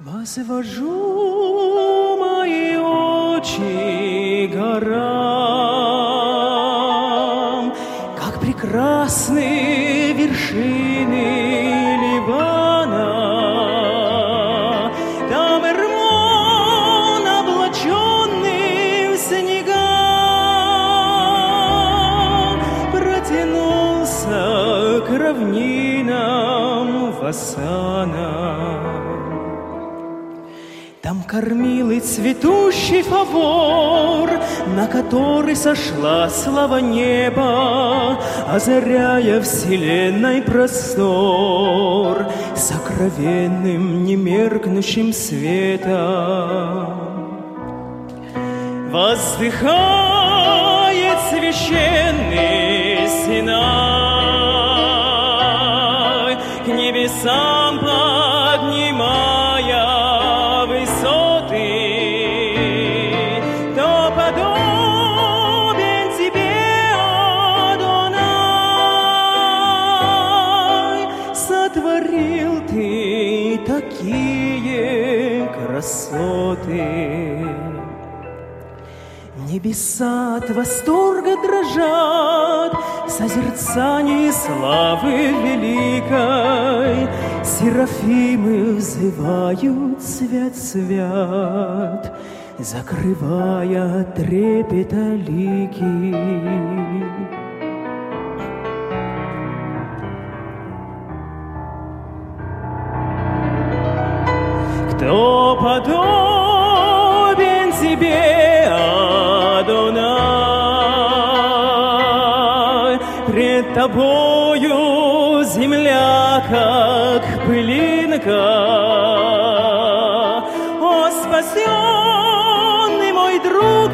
Возвожу мои очи горам, как прекрасные вершины Ливана. Там Эрмон, облаченный в снега, протянулся к равнинам Вассана. Там кормилый цветущий фавор, на который сошла слава неба, озаряя вселенной простор сокровенным немеркнущим светом. Воздыхает священный Синай, к небесам поднимая высоты, кто подобен тебе, Адонай, сотворил ты такие красоты. Небеса от восторга дрожат в созерцании славы великой. Серафимы взывают свят, свят, закрывая трепета лики. Кто подобен тебе, Адонай, пред тобою земля, как пылинка. О, спасенный мой друг,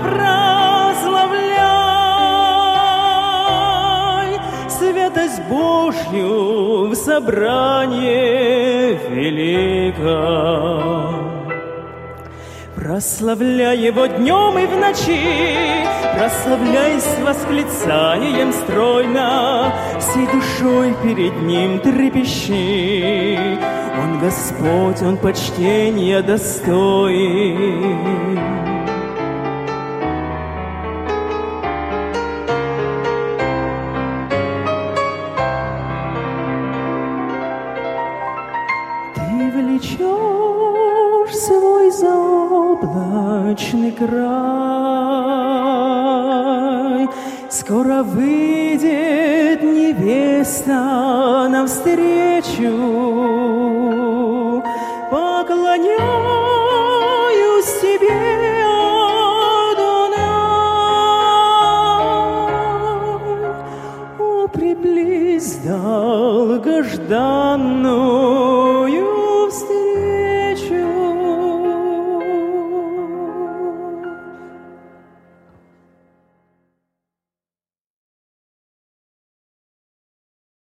прославляй святость Божью в собрании великом. Прославляй его днем и в ночи, прославляй с восклицанием стройно, всей душой перед ним трепещи. Он Господь, он почтения достоин. Ты влечешь свой заоблачный край, скоро выйдет невеста навстречу. Поклоняюсь тебе, Адонай, о, приблизь долгожданную